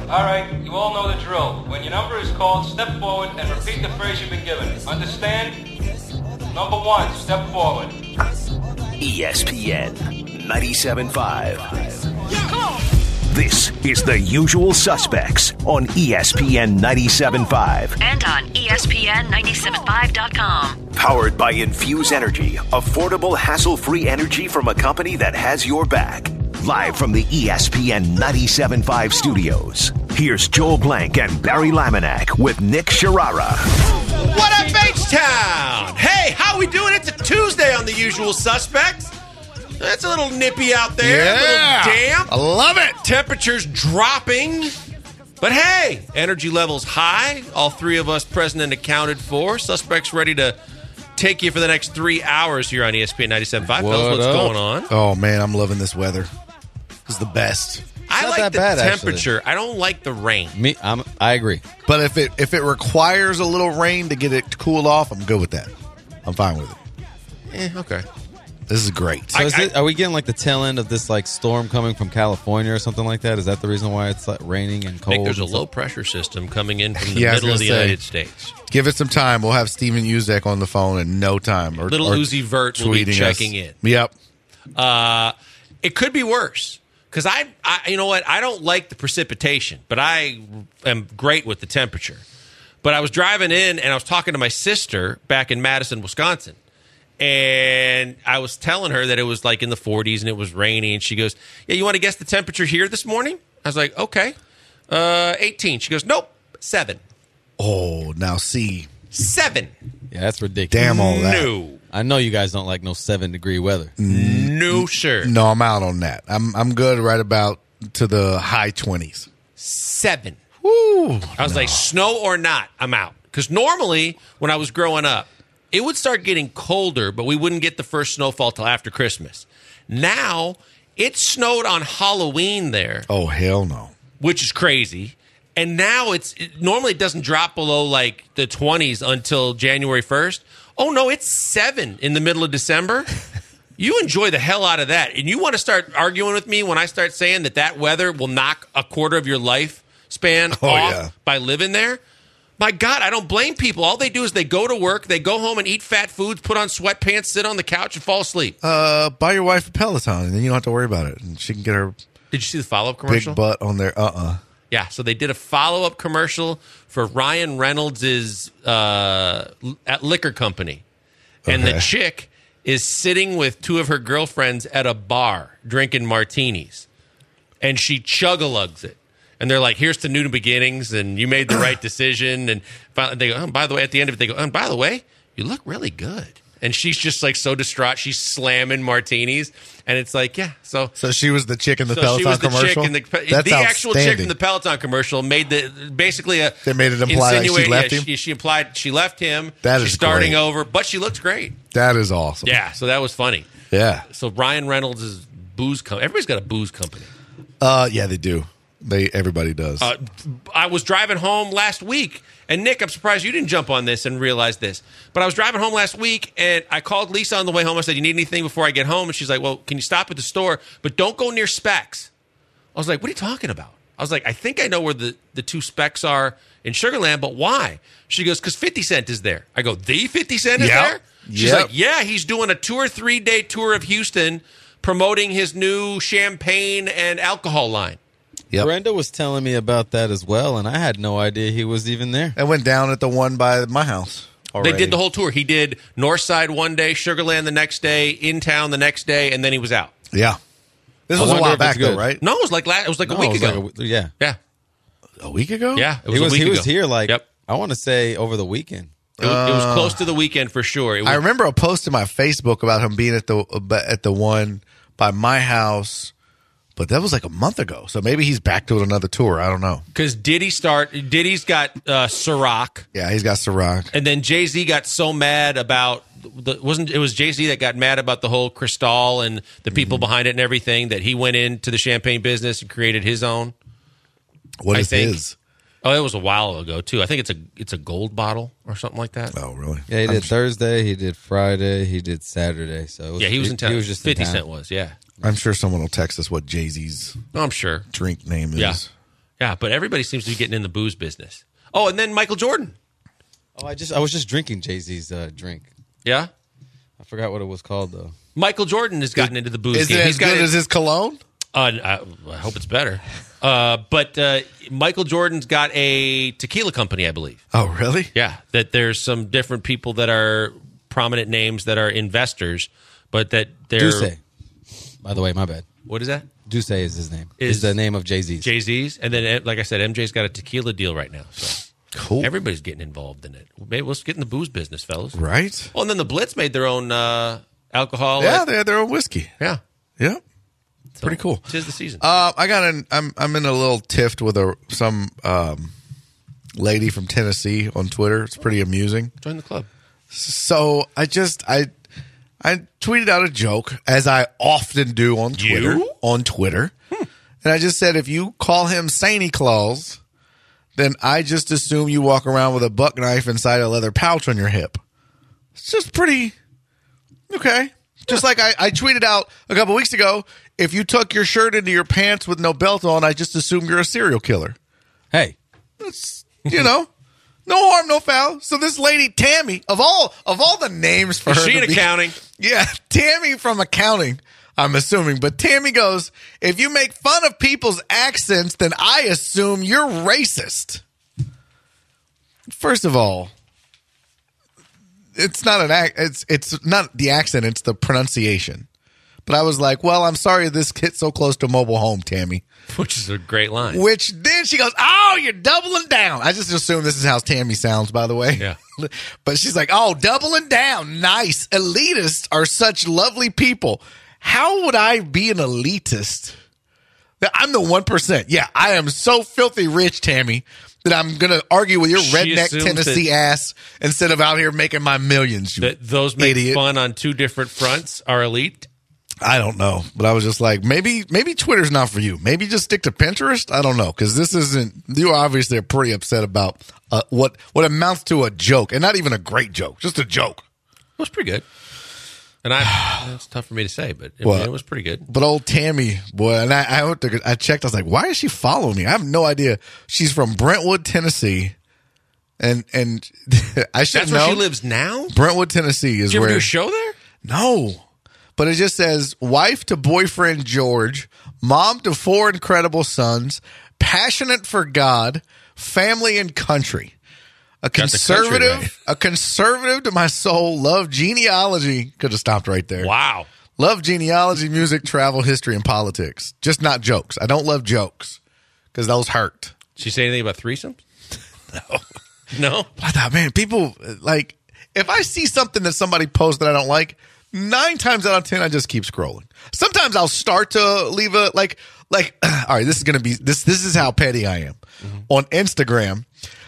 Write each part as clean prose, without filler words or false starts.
All right, you all know the drill. When your number is called, step forward and repeat the phrase you've been given. Understand? Number 1, step forward. ESPN 97.5. Come on. This is The Usual Suspects on ESPN 97.5. And on ESPN975.com. Powered by Infuse Energy, affordable, hassle-free energy from a company that has your back. Live from the ESPN 97.5 studios, here's Joel Blank and Barry Laminack with Nick Sharara. What up, H-Town? Hey, how we doing? It's a Tuesday on The Usual Suspects. It's a little nippy out there, a little damp. I love it. Temperatures dropping. But hey, energy levels high. All three of us present and accounted for. Suspects ready to take you for the next 3 hours here on ESPN 97.5. Fellas, what's going on? Oh, man, I'm loving this weather. It's the best. I like the temperature. Actually. I don't like the rain. I agree. But if it requires a little rain to get it to cool off, I'm good with that. I'm fine with it. Okay. This is great. So are we getting like the tail end of this like storm coming from California or something like that? Is that the reason why it's like raining and cold? Nick, there's a low pressure system coming in from the middle of the United States. Give it some time. We'll have Steven Uzek on the phone in no time. Little Uzi Vert will be checking in. Yep. It could be worse. Because I, you know what? I don't like the precipitation, but I am great with the temperature. But I was driving in and I was talking to my sister back in Madison, Wisconsin. And I was telling her that it was like in the 40s and it was rainy. And she goes, yeah, you want to guess the temperature here this morning? I was like, okay. 18. She goes, nope, 7. Oh, now see. 7. Yeah, that's ridiculous. Damn all that. No. I know you guys don't like no 7-degree weather. No, sir. No, I'm out on that. I'm good right about to the high 20s. 7. Woo. I was like, snow or not, I'm out. Because normally when I was growing up, it would start getting colder, but we wouldn't get the first snowfall till after Christmas. Now, it snowed on Halloween there. Oh, hell no. Which is crazy. And now normally it doesn't drop below like the 20s until January 1st. Oh, no, it's 7 in the middle of December. You enjoy the hell out of that. And you want to start arguing with me when I start saying that weather will knock a quarter of your lifespan off by living there? My God, I don't blame people. All they do is they go to work, they go home and eat fat foods, put on sweatpants, sit on the couch, and fall asleep. Buy your wife a Peloton, and then you don't have to worry about it. And she can get her Did you see the follow-up commercial? big butt on there. Yeah, so they did a follow-up commercial for Ryan Reynolds' liquor company. And the chick is sitting with 2 of her girlfriends at a bar drinking martinis. And she chug-a-lugs it. And they're like, here's to new beginnings, and you made the right decision. And they go, by the way, at the end of it, they go, and by the way, you look really good. And she's just like so distraught. She's slamming martinis. And it's like, yeah. So she was the chick in the Peloton commercial? The actual chick in the Peloton commercial made they made it imply like she left him? She implied she left him. She's starting over, but she looks great. That is awesome. Yeah, so that was funny. Yeah. So Ryan Reynolds' booze company. Everybody's got a booze company. Yeah, they do. Everybody does. I was driving home last week, and Nick, I'm surprised you didn't jump on this and realize this. But I was driving home last week, and I called Lisa on the way home. I said, you need anything before I get home? And she's like, well, can you stop at the store, but don't go near Specs. I was like, what are you talking about? I was like, I think I know where the 2 Specs are in Sugar Land, but why? She goes, because 50 Cent is there. I go, the 50 Cent is there? She's like, yeah, he's doing a 2 or 3 day tour of Houston promoting his new champagne and alcohol line. Yep. Brenda was telling me about that as well, and I had no idea he was even there. I went down at the one by my house already. They did the whole tour. He did Northside one day, Sugar Land the next day, In Town the next day, and then he was out. Yeah. This was a while back, though, right? No, it was like a week ago. Yeah. A week ago? Yeah, it was a week ago. He was here I want to say over the weekend. It was close to the weekend for sure. I remember a post in my Facebook about him being at the one by my house. But that was like a month ago, so maybe he's back to another tour. I don't know. Because Diddy's got Ciroc. Yeah, he's got Ciroc. And then Jay-Z got so mad about it was Jay-Z that got mad about the whole Cristal and the people behind it and everything that he went into the champagne business and created his own. What is his? Oh, it was a while ago too. I think it's a gold bottle or something like that. Oh, really? Yeah, he did Thursday, he did Friday, he did Saturday. So he was in town. He was just 50 Cent was, yeah. I'm sure someone will text us what Jay-Z's I'm sure drink name is. Yeah. Yeah, but everybody seems to be getting in the booze business. Oh, and then Michael Jordan. Oh, I was just drinking Jay-Z's drink. Yeah? I forgot what it was called, though. Michael Jordan has gotten into the booze Is game. it as good as his cologne? I hope it's better. But Michael Jordan's got a tequila company, I believe. Oh, really? Yeah, that there's some different people that are prominent names that are investors, but that they're... Duce. By the way, my bad. What is that? Duce is his name. Is Is the name of Jay-Z's. Jay-Z's. And then, like I said, MJ's got a tequila deal right now. So Cool. everybody's getting involved in it. Maybe let's get in the booze business, fellas. Right? Oh, and then the Blitz made their own alcohol. Yeah, they had their own whiskey. Yeah. Yeah. Pretty cool. 'Tis the season. I'm in a little tiff with some lady from Tennessee on Twitter. It's pretty amusing. Join the club. So I tweeted out a joke, as I often do on Twitter. And I just said, if you call him Santa Claus, then I just assume you walk around with a buck knife inside a leather pouch on your hip. It's just pretty okay. Just like I tweeted out a couple weeks ago, if you tuck your shirt into your pants with no belt on, I just assume you're a serial killer. Hey. It's, no harm, no foul. So this lady, Tammy, of all the names for Is her she to in be- accounting? Yeah, Tammy from accounting, I'm assuming. But Tammy goes, if you make fun of people's accents, then I assume you're racist. First of all, it's not it's not the accent, it's the pronunciation. But I was like, well, I'm sorry this hit so close to mobile home, Tammy. Which is a great line. Which then she goes, oh, you're doubling down. I just assume this is how Tammy sounds, by the way. Yeah. But she's like, oh, doubling down. Nice. Elitists are such lovely people. How would I be an elitist? I'm the 1%. Yeah, I am so filthy rich, Tammy, that I'm going to argue with your She redneck assumes Tennessee ass instead of out here making my millions. You that those make idiot. fun on two different fronts are elite. I don't know, but I was just like, maybe Twitter's not for you. Maybe just stick to Pinterest. I don't know, because this isn't. You obviously are pretty upset about what amounts to a joke, and not even a great joke, just a joke. It was pretty good. And it's tough for me to say, but it was pretty good. But old Tammy, boy, and I checked. I was like, why is she following me? I have no idea. She's from Brentwood, Tennessee, and I should That's know. where she lives now? Brentwood, Tennessee is Did you ever where do a show there? No. But it just says, wife to boyfriend George, mom to 4 incredible sons, passionate for God, family and country. A Got the country right. conservative to my soul, love genealogy. Could have stopped right there. Wow. Love genealogy, music, travel, history, and politics. Just not jokes. I don't love jokes because those hurt. Did she say anything about threesomes? No? I thought, man, people, like, if I see something that somebody posts that I don't like, 9 times out of 10, I just keep scrolling. Sometimes I'll start to leave a, like, all right, this is going to be, this is how petty I am. Mm-hmm. On Instagram,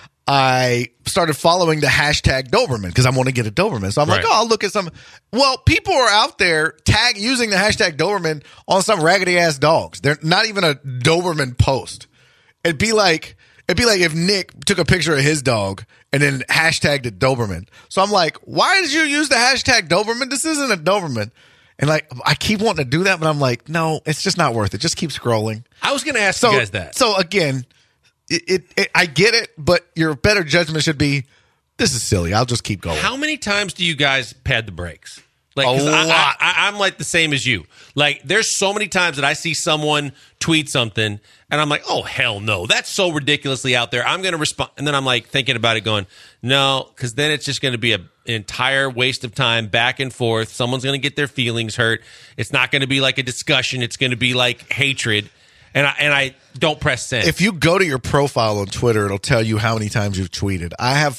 I started following the hashtag Doberman because I want to get a Doberman. So I'm like, oh, I'll look at some. Well, people are out there using the hashtag Doberman on some raggedy ass dogs. They're not even a Doberman post. It'd be like if Nick took a picture of his dog and then hashtagged it Doberman. So I'm like, why did you use the hashtag Doberman? This isn't a Doberman. And like, I keep wanting to do that, but I'm like, no, it's just not worth it. Just keep scrolling. I was going to ask you guys that. So again, I get it, but your better judgment should be, this is silly. I'll just keep going. How many times do you guys pad the brakes? Like, A 'cause lot. I'm like the same as you. Like, there's so many times that I see someone tweet something, and I'm like, oh, hell no. That's so ridiculously out there. I'm going to respond. And then I'm like thinking about it going, no, because then it's just going to be an entire waste of time back and forth. Someone's going to get their feelings hurt. It's not going to be like a discussion. It's going to be like hatred. And I don't press send. If you go to your profile on Twitter, it'll tell you how many times you've tweeted. I have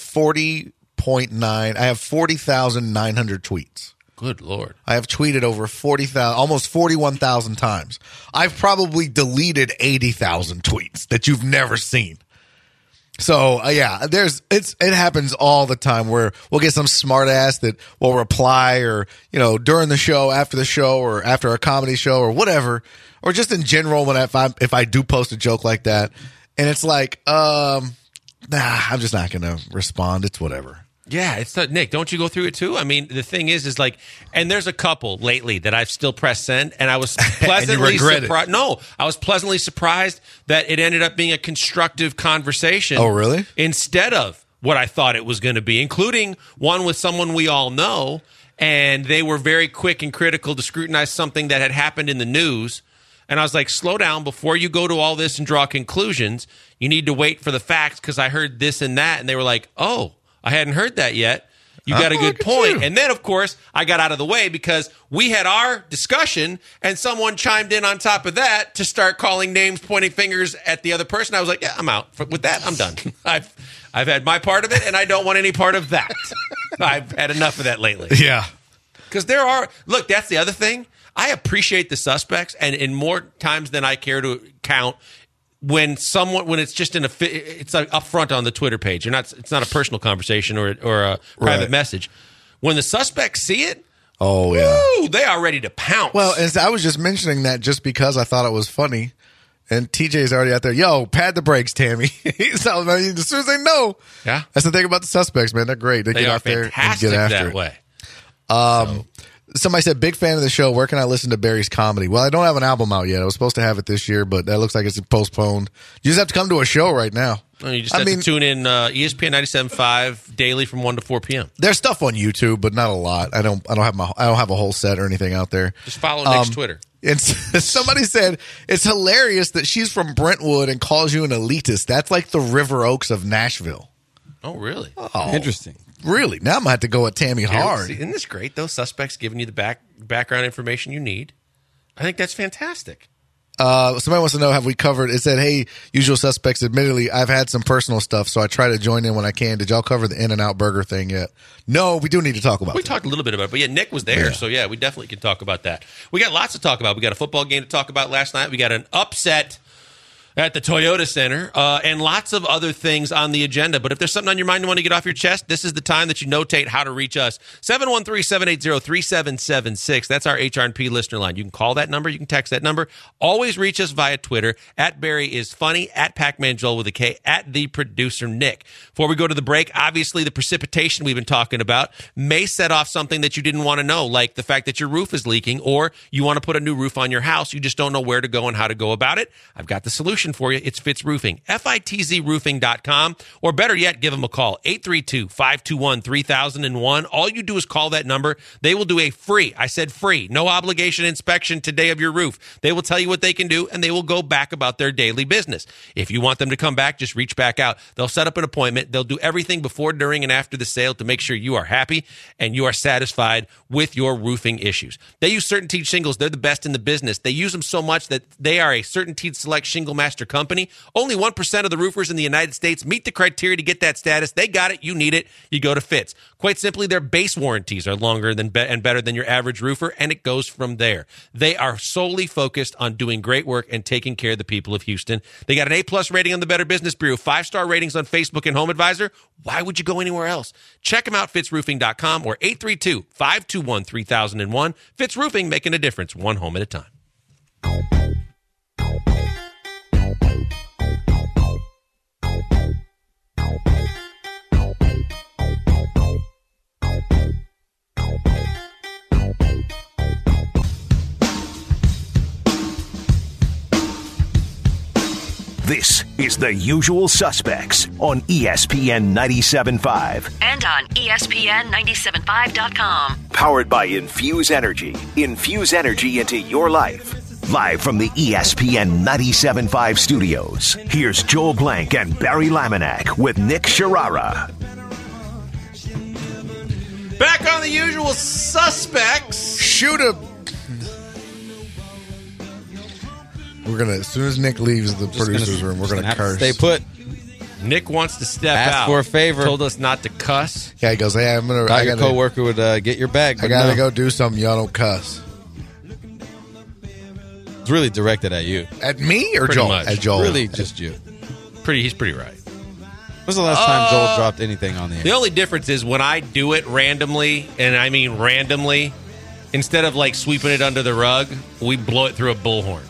40,900 tweets. Good Lord. I have tweeted over 40,000, almost 41,000 times. I've probably deleted 80,000 tweets that you've never seen. So yeah, it happens all the time where we'll get some smart ass that will reply, or during the show, after the show, or after a comedy show, or whatever, or just in general if I do post a joke like that, and it's like, nah, I'm just not gonna respond. It's whatever. Yeah, it's not, Nick, don't you go through it too? I mean, the thing is like, and there's a couple lately that I've still pressed send, and I was pleasantly surprised. No, I was pleasantly surprised that it ended up being a constructive conversation. Oh, really? Instead of what I thought it was going to be, including one with someone we all know, and they were very quick and critical to scrutinize something that had happened in the news. And I was like, slow down before you go to all this and draw conclusions. You need to wait for the facts because I heard this and that. And they were like, oh, I hadn't heard that yet. You got a good point. And then, of course, I got out of the way because we had our discussion and someone chimed in on top of that to start calling names, pointing fingers at the other person. I was like, yeah, I'm out. With that, I'm done. I've had my part of it, and I don't want any part of that. I've had enough of that lately. Yeah. Because look, that's the other thing. I appreciate the suspects, and in more times than I care to count, when it's just it's like up front on the Twitter page. It's not a personal conversation or a private message. When the suspects see it, oh yeah, they are ready to pounce. Well, as I was just mentioning that just because I thought it was funny, and TJ's already out there. Yo, pad the brakes, Tammy. So, as soon as they know, yeah, that's the thing about the suspects, man. They're great. They get out there and get after that way. Somebody said, big fan of the show. Where can I listen to Barry's comedy? Well, I don't have an album out yet. I was supposed to have it this year, but that looks like it's postponed. You just have to come to a show right now. Well, you just have to tune in ESPN 97.5 daily from 1 to 4 p.m. There's stuff on YouTube, but not a lot. I don't have a whole set or anything out there. Just follow Nick's Twitter. And somebody said it's hilarious that she's from Brentwood and calls you an elitist. That's like the River Oaks of Nashville. Oh, really? Oh, interesting. Really? Now I'm gonna have to go at Tammy hard. Isn't this great? Those suspects giving you the background information you need. I think that's fantastic. Somebody wants to know, have we covered? It said, hey, usual suspects. Admittedly, I've had some personal stuff, so I try to join in when I can. Did y'all cover the In-N-Out Burger thing yet? No, we do need to talk about. We talked a little bit about it, but yeah, Nick was there, so yeah, we definitely can talk about that. We got lots to talk about. We got a football game to talk about last night. We got an upset at the Toyota Center, and lots of other things on the agenda. But if there's something on your mind you want to get off your chest, this is the time that you notate how to reach us. 713-780-3776. That's our HR&P listener line. You can call that number. You can text that number. Always reach us via Twitter, at Barry is Funny, at Pac-Man Joel with a K, at the producer Nick. Before we go to the break, obviously the precipitation we've been talking about may set off something that you didn't want to know, like the fact that your roof is leaking, or you want to put a new roof on your house. You just don't know where to go and how to go about it. I've got the solution for you. It's Fitz Roofing, FITZroofing.com, or better yet, give them a call, 832-521-3001. All you do is call that number. They will do a free, I said free, no obligation inspection today of your roof. They will tell you what they can do, and they will go back about their daily business. If you want them to come back, just reach back out. They'll set up an appointment. They'll do everything before, during, and after the sale to make sure you are happy and you are satisfied with your roofing issues. They use CertainTeed shingles. They're the best in the business. They use them so much that they are a CertainTeed Select Shingle Master company. Only 1% of the roofers in the United States meet the criteria to get that status. They got it. You need it. You go to Fitz. Quite simply, their base warranties are longer than and better than your average roofer, and it goes from there. They are solely focused on doing great work and taking care of the people of Houston. They got an A+ rating on the Better Business Bureau, 5-star ratings on Facebook and Home Advisor. Why would you go anywhere else? Check them out, fitzroofing.com, or 832-521-3001. Fitz Roofing, making a difference, one home at a time. This is The Usual Suspects on ESPN 97.5. And on ESPN975.com. Powered by Infuse Energy. Infuse energy into your life. Live from the ESPN 97.5 studios, here's Joel Blank and Barry Laminack with Nick Sharara. Back on The Usual Suspects. Shoot him. We're gonna, as soon as Nick leaves the producer's room, we're gonna curse. Stay put. Nick wants to step Ask out. for a favor. Told us not to cuss. Yeah, he goes, hey, Thought your coworker would get your bag. I gotta go do something. Y'all don't cuss. It's really directed at you. At me or Pretty Joel? much. At Joel. Really, just you. He's pretty right. When was the last time Joel dropped anything on the air? The only difference is when I do it randomly, and I mean randomly, instead of like sweeping it under the rug, we blow it through a bullhorn.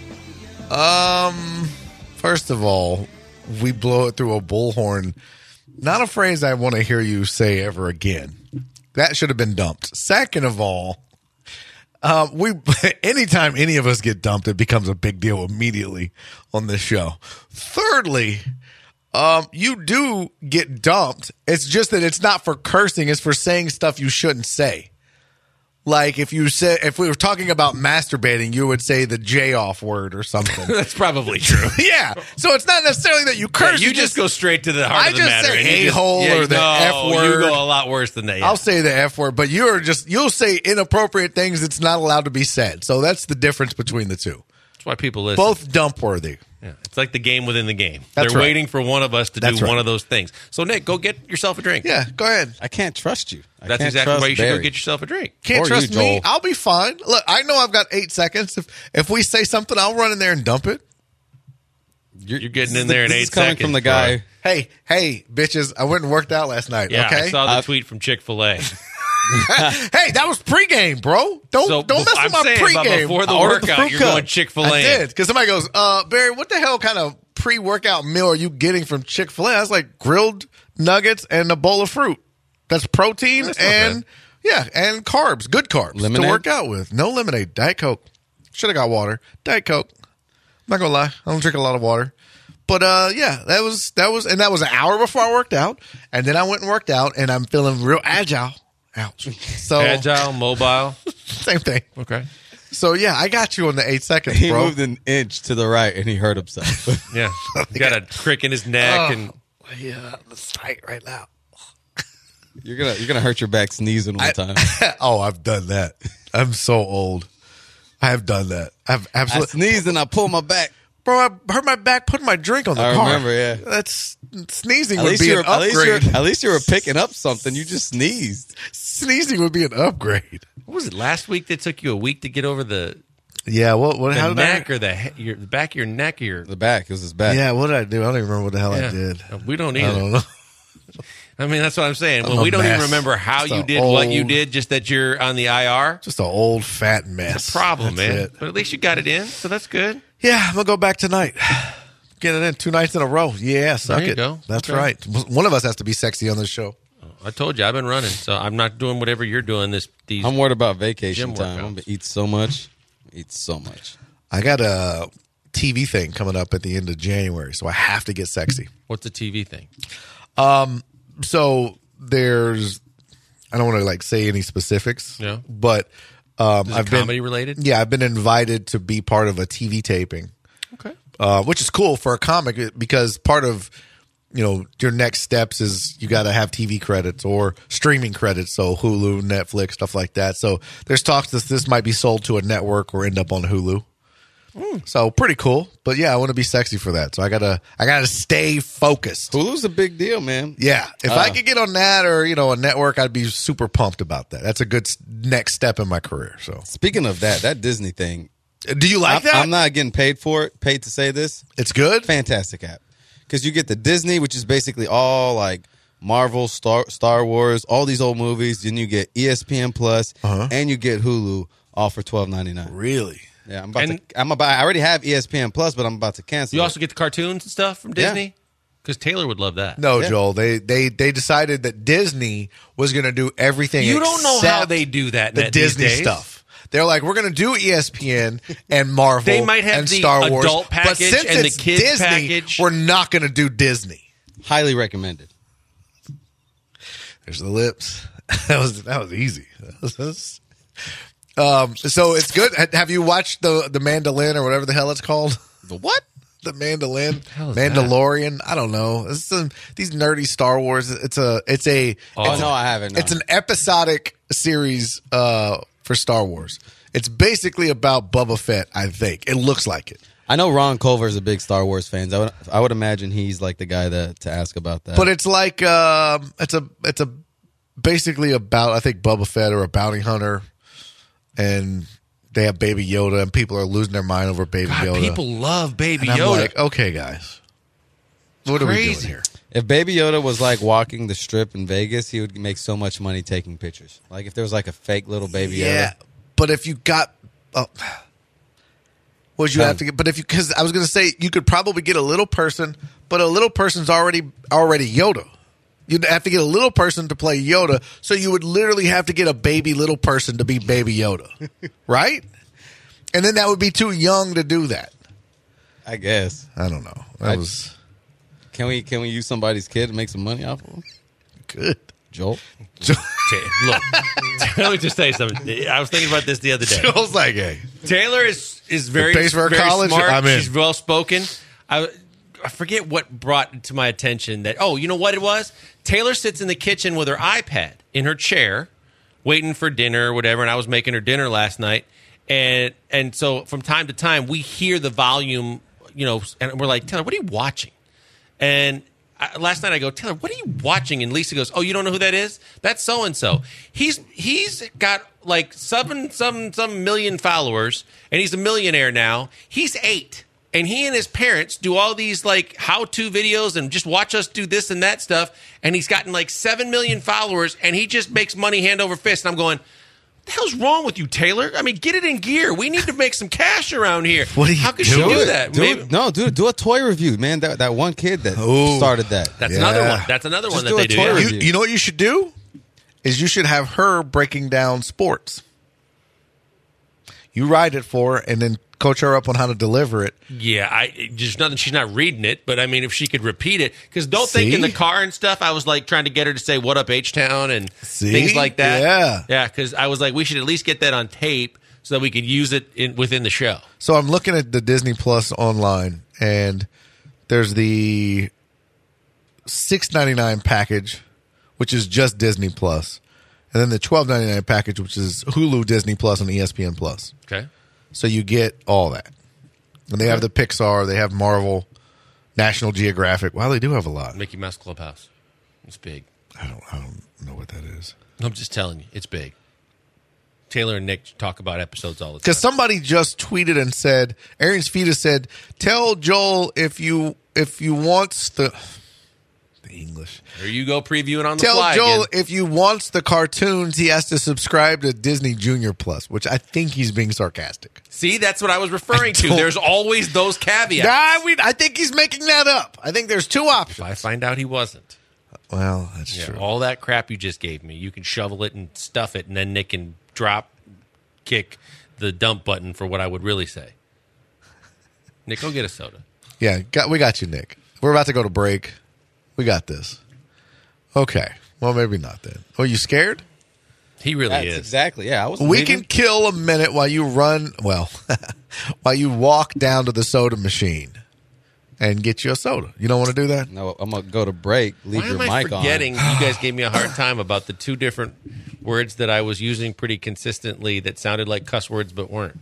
First of all, we blow it through a bullhorn. Not a phrase I want to hear you say ever again. That should have been dumped. Second of all, anytime any of us get dumped, it becomes a big deal immediately on this show. Thirdly, you do get dumped. It's just that it's not for cursing. It's for saying stuff you shouldn't say. Like if we were talking about masturbating, you would say the J off word or something. That's probably true. Yeah. So it's not necessarily that you curse. You just go straight to the heart of the matter. I just say a-hole or the F word. You go a lot worse than that. Yeah. I'll say the F word, but you'll say inappropriate things that's not allowed to be said. So that's the difference between the two. That's why people listen. Both dump worthy. Yeah, it's like the game within the game. That's They're right. waiting for one of us to That's do right. one of those things. So, Nick, go get yourself a drink. Yeah, go ahead. I can't trust you. I That's can't exactly trust why you should Barry. go get yourself a drink. Can't Or trust you, me. Joel. I'll be fine. Look, I know I've got 8 seconds. If we say something, I'll run in there and dump it. You're getting in there in This 8 is coming seconds. from the guy. Hey, bitches, I went and worked out last night. Yeah, okay. I saw the tweet from Chick-fil-A. Hey, that was pregame, bro. Don't mess I'm with my saying, but pregame. before the I ordered workout, fruit you're cup. going Chick-fil-A. I did because somebody goes, Barry, what the hell kind of pre-workout meal are you getting from Chick-fil-A? I was like grilled nuggets and a bowl of fruit. That's protein That's not and and carbs, good carbs Lemonade? to work out with. No lemonade, Diet Coke. Should have got water. Diet Coke. I'm not gonna lie, I don't drink a lot of water. But that was an hour before I worked out, and then I went and worked out, and I'm feeling real agile. Ouch. So Agile, mobile. same thing. Okay. So yeah, I got you on the 8 seconds, He bro. moved an inch to the right and he hurt himself. Yeah. He's got a crick in his neck. and Yeah, it's tight right now. You're gonna hurt your back sneezing one time. Oh, I've done that. I'm so old. I have done that. I've I absolutely. sneezed and I pulled my back. Bro, I hurt my back putting my drink on the I car. remember, yeah. That's sneezing At would least, be you an were, upgrade. at least you were picking up something. You just sneezed. Sneezing would be an upgrade. what was it, last week that took you a week to get over the Yeah. What? How did neck I? or the back of your neck or your... The back. It was his back. Yeah. What did I do? I don't even remember what the hell Yeah. I did. We don't I either. don't know. I mean, that's what I'm saying. I'm When a we don't even mess. remember how Just you a did what you old- did, just that you're on the IR. Just an old fat mess. Problem, That's man. it. But at least you got it in, so that's good. Yeah, I'm gonna go back tonight. Get it in 2 nights in a row. Yeah, suck There you it. go. That's Okay. right. One of us has to be sexy on this show. I told you I've been running, so I'm not doing whatever you're doing. These I'm worried about vacation Gym time. I'm workouts. gonna eat so much. Eat so much. I got a TV thing coming up at the end of January, so I have to get sexy. What's the TV thing? So there's, I don't want to like say any specifics. Yeah. But Is it I've comedy been related? Yeah, I've been invited to be part of a TV taping. Okay. Which is cool for a comic because part of your next steps is you got to have TV credits or streaming credits, so Hulu, Netflix, stuff like that. So there's talks that this might be sold to a network or end up on Hulu. So pretty cool, but yeah, I want to be sexy for that. So I gotta stay focused. Hulu's a big deal, man. Yeah, if I could get on that or a network, I'd be super pumped about that. That's a good next step in my career. So Speaking of that Disney thing, do you like that? I'm not getting paid for it. Paid to say this. It's good. Fantastic app because you get the Disney, which is basically all like Marvel, Star Wars, all these old movies. Then you get ESPN Plus, and you get Hulu, all for $12.99. Really? Yeah, I already have ESPN Plus, but I'm about to cancel. You it. also get the cartoons and stuff from Yeah. Disney? Because Taylor would love that. No, Yeah. Joel. They decided that Disney was going to do everything. You don't know how except they do that The these Disney days. stuff. They're like, we're going to do ESPN and Marvel. They might have and the Star Wars, adult but package since and the it's kids Disney, package. we're not going to do Disney. Highly recommended. There's the lips. That was easy. So it's good. Have you watched the Mandolin or whatever the hell it's called? The what? The Mandolin, hell is Mandalorian. I don't know. It's these nerdy Star Wars. It's a. Oh, no, I haven't. No. It's an episodic series for Star Wars. It's basically about Boba Fett. I think it looks like it. I know Ron Culver is a big Star Wars fan. I would imagine he's like the guy to ask about that. But it's like it's a basically about I think Boba Fett or a bounty hunter, and they have Baby Yoda, and people are losing their mind over Baby God, Yoda. people love Baby and I'm Yoda. like, okay, guys, what are we doing Crazy. here? If Baby Yoda was like walking the strip in Vegas, he would make so much money taking pictures. Like if there was like a fake little Baby Yeah, Yoda. but if you got, would you have to get? But if you, because I was going to say you could probably get a little person, but a little person's already Yoda. You'd have to get a little person to play Yoda, so you would literally have to get a baby little person to be Baby Yoda, right? And then that would be too young to do that. I guess. I don't know. That was Can we use somebody's kid to make some money off of them? good. Joel? Look, let me just tell you something. I was thinking about this the other day. Joel's like, hey. Taylor is very, pays for her very college? smart. I'm in. She's well spoken. I forget what brought to my attention that. Oh, you know what it was? Taylor sits in the kitchen with her iPad in her chair, waiting for dinner or whatever. And I was making her dinner last night, and so from time to time we hear the volume, and we're like, Taylor, what are you watching? And last night I go, Taylor, what are you watching? And Lisa goes, oh, you don't know who that is? That's so and so. He's got like some million followers, and he's a millionaire now. He's 8, and he and his parents do all these like how-to videos and just watch us do this and that stuff. And he's gotten like 7 million followers, and he just makes money hand over fist. And I'm going, what the hell's wrong with you, Taylor? I mean, get it in gear. We need to make some cash around here. What are you How could she do that? Do a toy review, man. That one kid that started that. That's another one. That's another Just one do that a they toy do. review. You know what you should do? Is you should have her breaking down sports. You write it for her and then coach her up on how to deliver it. Yeah, just nothing. She's not reading it, but I mean, if she could repeat it, because don't think in the car and stuff. I was like trying to get her to say "What up, H-Town" and things like that. Yeah. Because I was like, we should at least get that on tape so that we could use it within the show. So I'm looking at the Disney Plus online, and there's the $6.99 package, which is just Disney Plus, and then the $12.99 package, which is Hulu, Disney Plus, and ESPN Plus. Okay. So you get all that. And they have the Pixar, they have Marvel, National Geographic. Wow, they do have a lot. Mickey Mouse Clubhouse. It's big. I don't know what that is. I'm just telling you, it's big. Taylor and Nick talk about episodes all the time. Because somebody just tweeted and said, Arians Fetus said, tell Joel if you wants the English. There you go, previewing on the Tell fly Joel again. if you wants the cartoons, he has to subscribe to Disney Junior Plus, which I think he's being sarcastic. See, that's what I was referring to. There's always those caveats. I think he's making that up. I think there's two options. If I find out he wasn't. Well, that's true. All that crap you just gave me, you can shovel it and stuff it, and then Nick can kick the dump button for what I would really say. Nick, go get a soda. Yeah, we got you, Nick. We're about to go to break. We got this. Okay. Well, maybe not then. Oh, you scared? He really That's is. exactly. Yeah, I was. We can kill a minute while you run, while you walk down to the soda machine and get you a soda. You don't want to do that? No, I'm gonna go to break. Leave Why your am I mic forgetting? on. You guys gave me a hard time about the two different words that I was using pretty consistently that sounded like cuss words but weren't.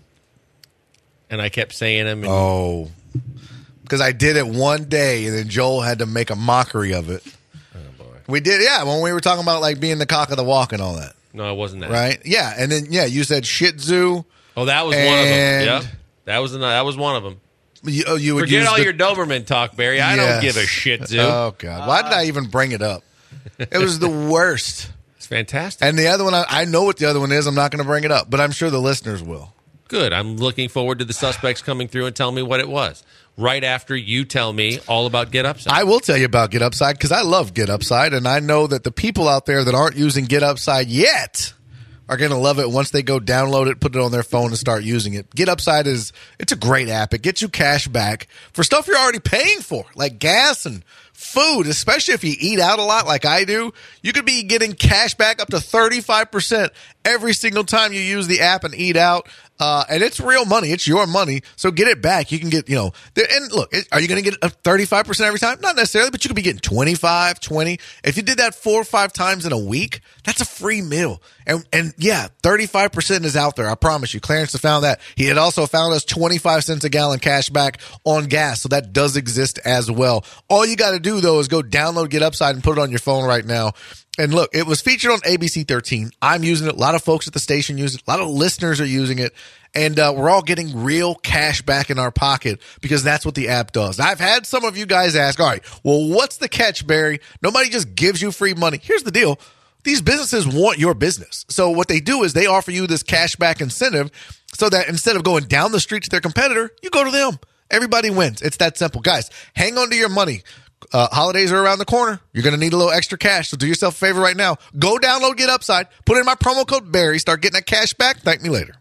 And I kept saying them. And Oh. Because I did it one day and then Joel had to make a mockery of it. Oh, boy. We did, yeah, when we were talking about like being the cock of the walk and all that. No, it wasn't that. Right? Yeah. And then, yeah, you said Shih Tzu. Oh, that was one of them. And- Yep. That was one of them. You would Forget use all the- your Doberman talk, Barry. I don't Yes. give a shit, Zoo. Oh, God. Why did I even bring it up? It was the worst. It's fantastic. And the other one, I know what the other one is. I'm not going to bring it up, but I'm sure the listeners will. Good. I'm looking forward to the suspects coming through and telling me what it was. Right after you tell me all about Get Upside. I will tell you about Get Upside because I love Get Upside, and I know that the people out there that aren't using Get Upside yet are going to love it once they go download it, put it on their phone, and start using it. Get Upside it's a great app. It gets you cash back for stuff you're already paying for, like gas and food, especially if you eat out a lot like I do. You could be getting cash back up to 35% every single time you use the app and eat out. And it's real money. It's your money. So get it back. You can get, and look, are you going to get a 35% every time? Not necessarily, but you could be getting 25, 20. If you did that 4 or 5 times in a week, that's a free meal. And yeah, 35% is out there. I promise you. Clarence has found that. He had also found us 25 cents a gallon cash back on gas. So that does exist as well. All you got to do though is go download Get Upside and put it on your phone right now. And look, it was featured on ABC 13. I'm using it. A lot of folks at the station use it. A lot of listeners are using it. And we're all getting real cash back in our pocket because that's what the app does. I've had some of you guys ask, all right, well, what's the catch, Barry? Nobody just gives you free money. Here's the deal. These businesses want your business. So what they do is they offer you this cash back incentive so that instead of going down the street to their competitor, you go to them. Everybody wins. It's that simple. Guys, hang on to your money. Holidays are around the corner. You're going to need a little extra cash. So do yourself a favor right now. Go download Get Upside. Put in my promo code Barry. Start getting that cash back. Thank me later.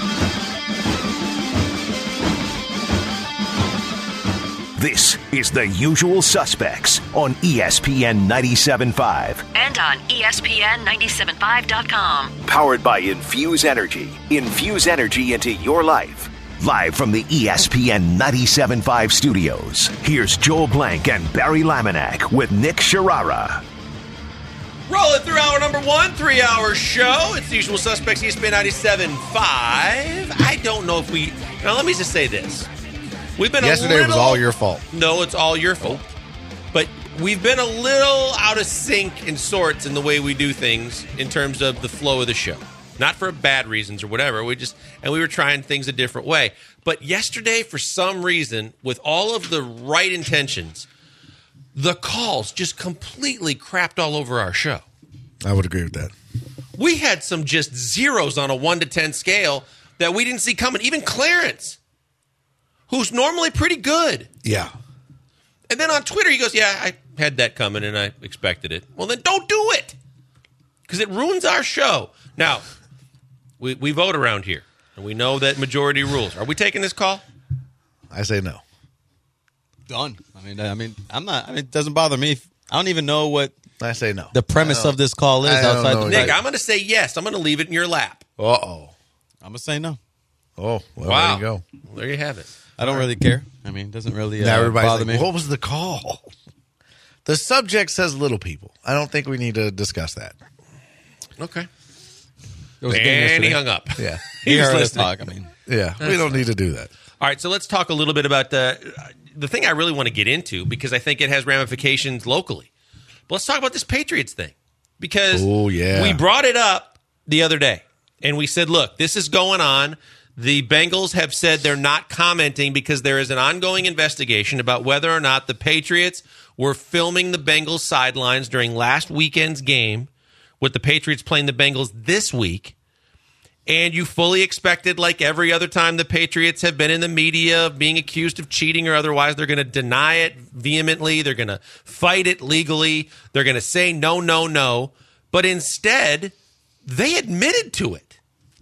This is The Usual Suspects on ESPN 97.5. And on ESPN975.com. Powered by Infuse Energy. Infuse energy into your life. Live from the ESPN 97.5 studios, here's Joel Blank and Barry Laminack with Nick Sharara. Rolling through hour number 1, 3-hour show. It's The Usual Suspects, ESPN 97.5. I don't know if we... Now, let me just say this. We've been Yesterday was all your fault. No, it's all your fault. But we've been a little out of sync in sorts in the way we do things in terms of the flow of the show. Not for bad reasons or whatever. We were trying things a different way. But yesterday, for some reason, with all of the right intentions, the calls just completely crapped all over our show. I would agree with that. We had some just zeros on a 1 to 10 scale that we didn't see coming. Even Clarence, who's normally pretty good. Yeah. And then on Twitter, he goes, yeah, I had that coming and I expected it. Well, then don't do it because it ruins our show. Now, we vote around here, and we know that majority rules. Are we taking this call? I say no. Done. I mean, I'm not. I mean, it doesn't bother me. I don't even know what I say no. the premise of this call is I don't outside know. the Nick, I'm going to say yes. I'm going to leave it in your lap. Uh-oh. I'm gonna say no. Oh, well, Wow. there you go. Well, there you have it. I don't really care. I mean, it doesn't really Now everybody's bother like, me. what was the call? The subject says little people. I don't think we need to discuss that. Okay. It was a game And he yesterday. hung up. Yeah. He was heard us listening. talk. I mean, Yeah, we don't need to do that. All right, so let's talk a little bit about the thing I really want to get into because I think it has ramifications locally. But let's talk about this Patriots thing because Oh, yeah. we brought it up the other day and we said, look, this is going on. The Bengals have said they're not commenting because there is an ongoing investigation about whether or not the Patriots were filming the Bengals sidelines during last weekend's game with the Patriots playing the Bengals this week. And you fully expected, like every other time the Patriots have been in the media of being accused of cheating or otherwise, they're going to deny it vehemently. They're going to fight it legally. They're going to say no, no, no. But instead, they admitted to it.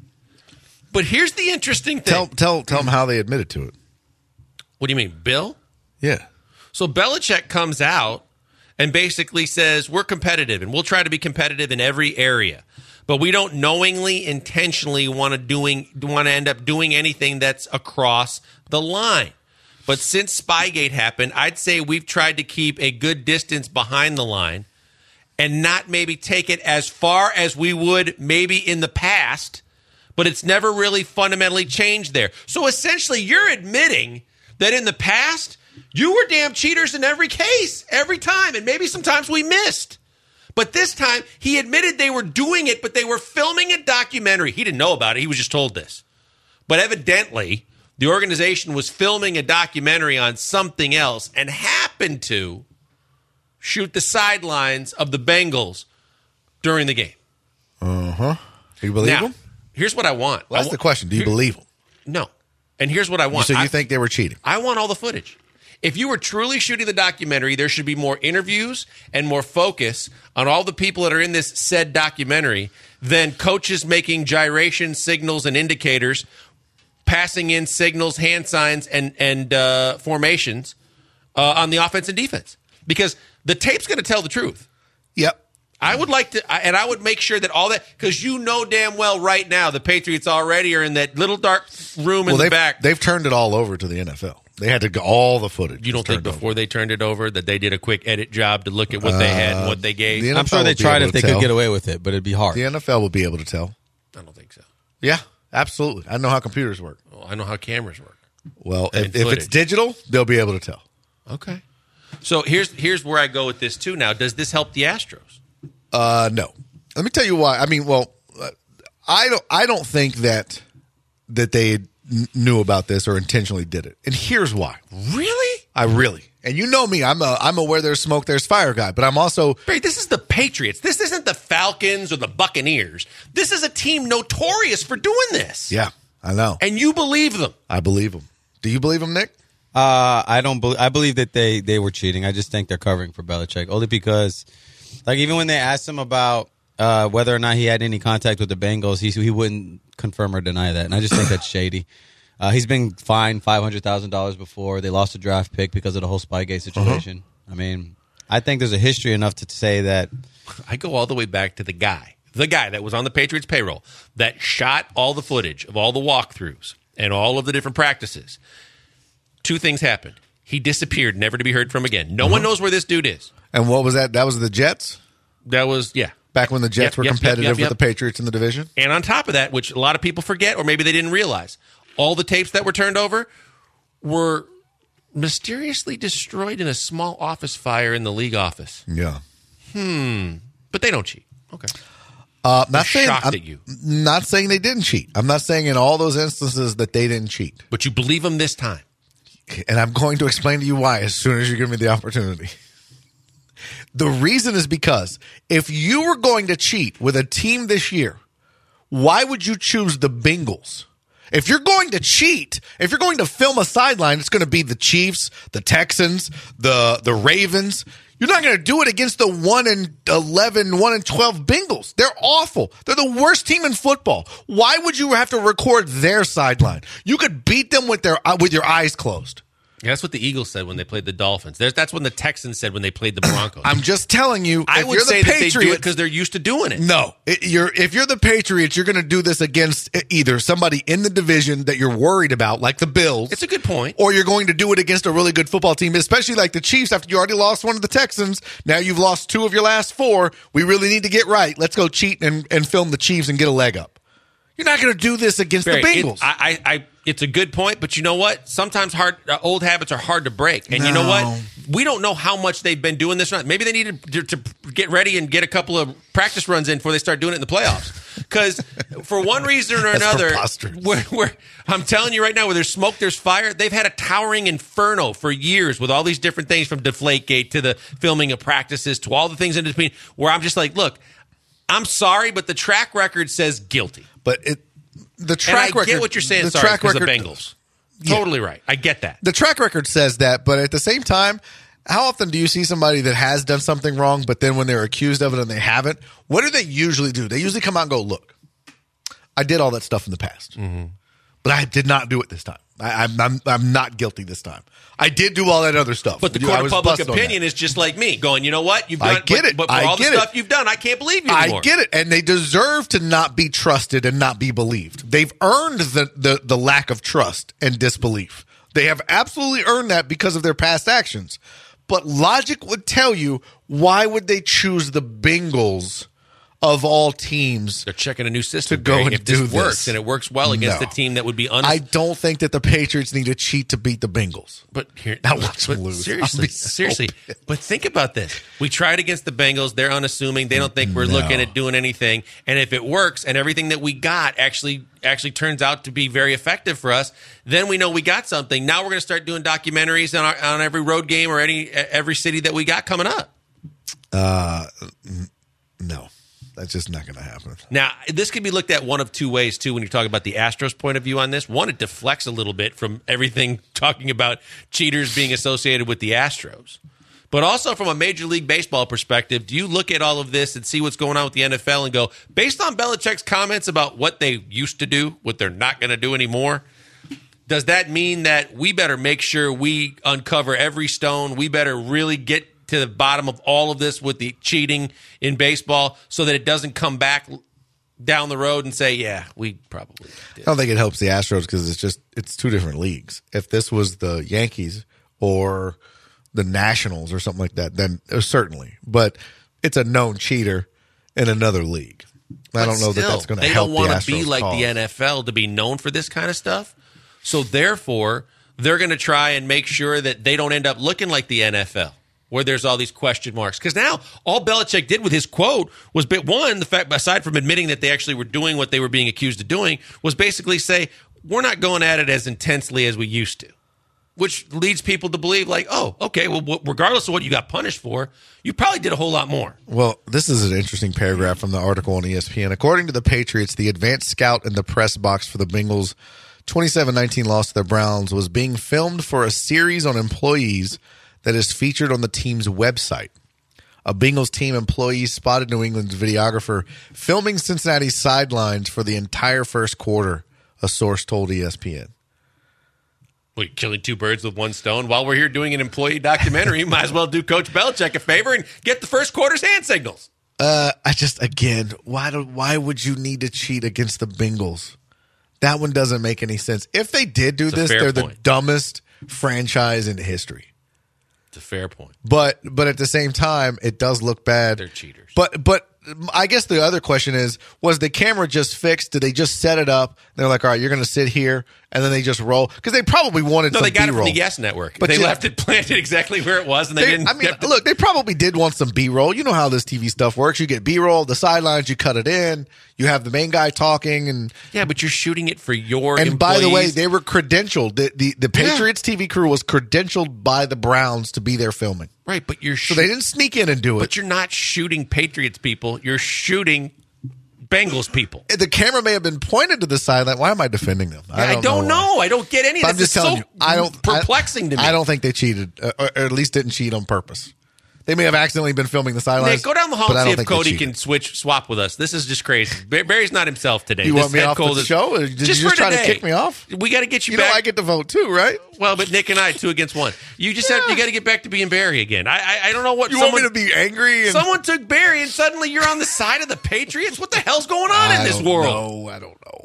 But here's the interesting thing. Tell them how they admitted to it. What do you mean, Bill? Yeah. So Belichick comes out and basically says, we're competitive and we'll try to be competitive in every area. But we don't knowingly, intentionally want to end up doing anything that's across the line. But since Spygate happened, I'd say we've tried to keep a good distance behind the line and not maybe take it as far as we would maybe in the past, but it's never really fundamentally changed there. So essentially, you're admitting that in the past, you were damn cheaters in every case, every time, and maybe sometimes we missed. But this time, he admitted they were doing it, but they were filming a documentary. He didn't know about it. He was just told this. But evidently, the organization was filming a documentary on something else and happened to shoot the sidelines of the Bengals during the game. Uh-huh. Do you believe Now, them? here's what I want. Well, that's the question. Do you believe them? No. And here's what I want. So you think they were cheating? I want all the footage. If you were truly shooting the documentary, there should be more interviews and more focus on all the people that are in this said documentary than coaches making gyration signals and indicators, passing in signals, hand signs, and formations on the offense and defense. Because the tape's going to tell the truth. Yep. I would like to, and I would make sure that all that, because you know damn well right now the Patriots already are in that little dark room in the back. They've turned it all over to the NFL. They had to go all the footage. You don't think before they turned it over that they did a quick edit job to look at what they had and what they gave? the I'm sure NFL they will be tried able if to they tell. could get away with it, but it'd be hard. The NFL will be able to tell. I don't think so. Yeah, absolutely. I know how computers work. Well, I know how cameras work. Well, And if it's footage. digital, they'll be able to tell. Okay. So here's where I go with this too. Now, does this help the Astros? No. Let me tell you why. I mean, well, I don't think that they knew about this or intentionally did it. And here's why. Really? And you know me, I'm a where there's smoke, there's fire guy. But I'm also Barry, this is the Patriots. This isn't the Falcons or the Buccaneers. This is a team notorious for doing this. yeah, I know. And you believe them. I believe them. Do you believe them, Nick? I don't. I believe that they were cheating. I just think they're covering for Belichick only because, like, even when they asked him about whether or not he had any contact with the Bengals, he wouldn't confirm or deny that, and I just think that's shady. He's been fined $500,000 before. They lost a draft pick because of the whole Spygate situation. I mean, I think there's a history enough to say that. I go all the way back to the guy that was on the Patriots payroll that shot all the footage of all the walkthroughs and all of the different practices. Two things happened. He disappeared, never to be heard from again. No one knows where this dude is. And what was that? That was the Jets? That was, yeah. Back when the Jets were competitive with the Patriots in the division? And on top of that, which a lot of people forget, or maybe they didn't realize, all the tapes that were turned over were mysteriously destroyed in a small office fire in the league office. Yeah. But they don't cheat. Okay. Not saying they didn't cheat. I'm not saying in all those instances that they didn't cheat. But you believe them this time. And I'm going to explain to you why as soon as you give me the opportunity. The reason is because if you were going to cheat with a team this year, why would you choose the Bengals? If you're going to cheat, if you're going to film a sideline, it's going to be the Chiefs, the Texans, the Ravens. You're not going to do it against the 1-11, 1-12 Bengals. They're awful. They're the worst team in football. Why would you have to record their sideline? You could beat them with your eyes closed. Yeah, that's what the Eagles said when they played the Dolphins. That's what the Texans said when they played the Broncos. I'm just telling you. I would say that they do it because they're used to doing it. No. If you're the Patriots, you're going to do this against either somebody in the division that you're worried about, like the Bills. It's a good point. Or you're going to do it against a really good football team, especially like the Chiefs after you already lost one of the Texans. Now you've lost 2 of your last 4. We really need to get right. Let's go cheat and film the Chiefs and get a leg up. You're not going to do this against the Bengals. It's a good point, but you know what? Sometimes old habits are hard to break. And you know what? We don't know how much they've been doing this. Maybe they need to get ready and get a couple of practice runs in before they start doing it in the playoffs. Because for one reason or another, where I'm telling you right now, where there's smoke, there's fire. They've had a towering inferno for years with all these different things, from Deflategate to the filming of practices to all the things in between, where I'm just like, look, I'm sorry, but the track record says guilty. But the track record. I get what you're saying. Sorry, because the Bengals. Totally right. I get that. The track record says that, but at the same time, how often do you see somebody that has done something wrong, but then when they're accused of it and they haven't, what do they usually do? They usually come out and go, "Look, I did all that stuff in the past, but I did not do it this time. I'm not guilty this time. I did do all that other stuff." But the court of public opinion is just like me, going, you know what? You've done, I get it. But for all the stuff you've done, I can't believe you anymore. I get it. And they deserve to not be trusted and not be believed. They've earned the lack of trust and disbelief. They have absolutely earned that because of their past actions. But logic would tell you, why would they choose the Bengals of all teams? They're checking a new system to go and if do this works, and it works well against the team that would be I don't think that the Patriots need to cheat to beat the Bengals. But here, now watch them lose. Seriously. But think about this. We tried against the Bengals. They're unassuming. They don't think we're looking at doing anything. And if it works and everything that we got actually turns out to be very effective for us, then we know we got something. Now we're going to start doing documentaries on every road game or every city that we got coming up. No. That's just not going to happen. Now, this could be looked at one of two ways, too, when you talk about the Astros' point of view on this. One, it deflects a little bit from everything talking about cheaters being associated with the Astros. But also from a Major League Baseball perspective, do you look at all of this and see what's going on with the NFL and go, based on Belichick's comments about what they used to do, what they're not going to do anymore, does that mean that we better make sure we uncover every stone? We better really get to the bottom of all of this with the cheating in baseball so that it doesn't come back down the road and say, yeah, we probably did. I don't think it helps the Astros because it's 2 different leagues. If this was the Yankees or the Nationals or something like that, then certainly. But it's a known cheater in another league. I don't know that that's going to help the Astros. They don't want to be like the NFL to be known for this kind of stuff. So therefore, they're going to try and make sure that they don't end up looking like the NFL, where there's all these question marks. Because now all Belichick did with his quote was, the fact, aside from admitting that they actually were doing what they were being accused of doing, was basically say, we're not going at it as intensely as we used to. Which leads people to believe, like, oh, okay, well, regardless of what you got punished for, you probably did a whole lot more. Well, this is an interesting paragraph from the article on ESPN. According to the Patriots, the advanced scout in the press box for the Bengals 27-19 loss to the Browns was being filmed for a series on employees that is featured on the team's website. A Bengals team employee spotted New England's videographer filming Cincinnati's sidelines for the entire first quarter, a source told ESPN. Well, you're killing two birds with one stone. While we're here doing an employee documentary, you might as well do Coach Belichick a favor and get the first quarter's hand signals. Why would you need to cheat against the Bengals? That one doesn't make any sense. If they did do this, they're the dumbest franchise in history. It's a fair point. But at the same time, it does look bad. They're cheaters. But I guess the other question is, was the camera just fixed? Did they just set it up? They're like, all right, you're going to sit here, and then they just roll? Because they probably wanted some B-roll. No, they got it from the Yes Network. But they left it planted exactly where it was, and they didn't. I mean, look, they probably did want some B-roll. You know how this TV stuff works. You get B-roll, the sidelines, you cut it in. You have the main guy talking, and yeah, but you're shooting it for your and employees. By the way, they were credentialed. The Patriots TV crew was credentialed by the Browns to be there filming. Right, but so they didn't sneak in and do it. But you're not shooting Patriots people. You're shooting Bengals people. The camera may have been pointed to the sideline. Why am I defending them? I don't know. I don't get any of this. I'm just telling you. Perplexing to me. I don't think they cheated, or at least didn't cheat on purpose. They may have accidentally been filming the sidelines. Nick, go down the hall and see if Cody can swap with us. This is just crazy. Barry's not himself today. You want me off the show? Did you just try to kick me off? We got to get you back. You know I get to vote too, right? Well, but Nick and I, 2 against 1. You just have you got to get back to being Barry again. I don't know what you want me to be angry. Someone took Barry, and suddenly you're on the side of the Patriots. What the hell's going on in this world? I don't know.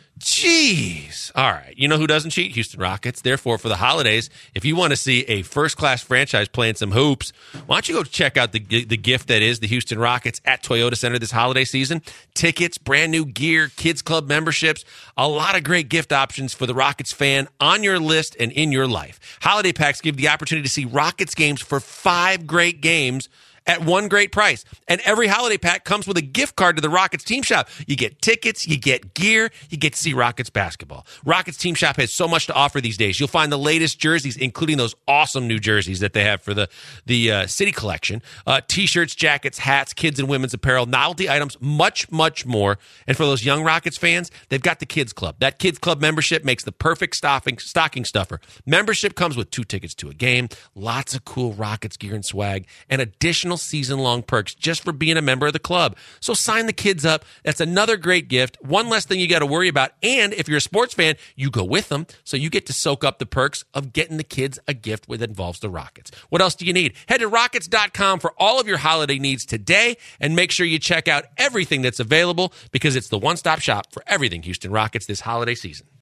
Jeez. All right. You know who doesn't cheat? Houston Rockets. Therefore, for the holidays, if you want to see a first-class franchise playing some hoops, why don't you go check out the gift that is the Houston Rockets at Toyota Center this holiday season? Tickets, brand new gear, kids club memberships, a lot of great gift options for the Rockets fan on your list and in your life. Holiday packs give the opportunity to see Rockets games for 5 great games at one great price. And every holiday pack comes with a gift card to the Rockets Team Shop. You get tickets, you get gear, you get to see Rockets basketball. Rockets Team Shop has so much to offer these days. You'll find the latest jerseys, including those awesome new jerseys that they have for the City Collection. T-shirts, jackets, hats, kids and women's apparel, novelty items, much, much more. And for those young Rockets fans, they've got the Kids Club. That Kids Club membership makes the perfect stocking stuffer. Membership comes with 2 tickets to a game, lots of cool Rockets gear and swag, and additional season-long perks just for being a member of the club. So sign the kids up. That's another great gift. One less thing you got to worry about. And if you're a sports fan, you go with them, so you get to soak up the perks of getting the kids a gift that involves the Rockets. What else do you need? Head to Rockets.com for all of your holiday needs today, and make sure you check out everything that's available, because it's the one-stop shop for everything Houston Rockets this holiday season.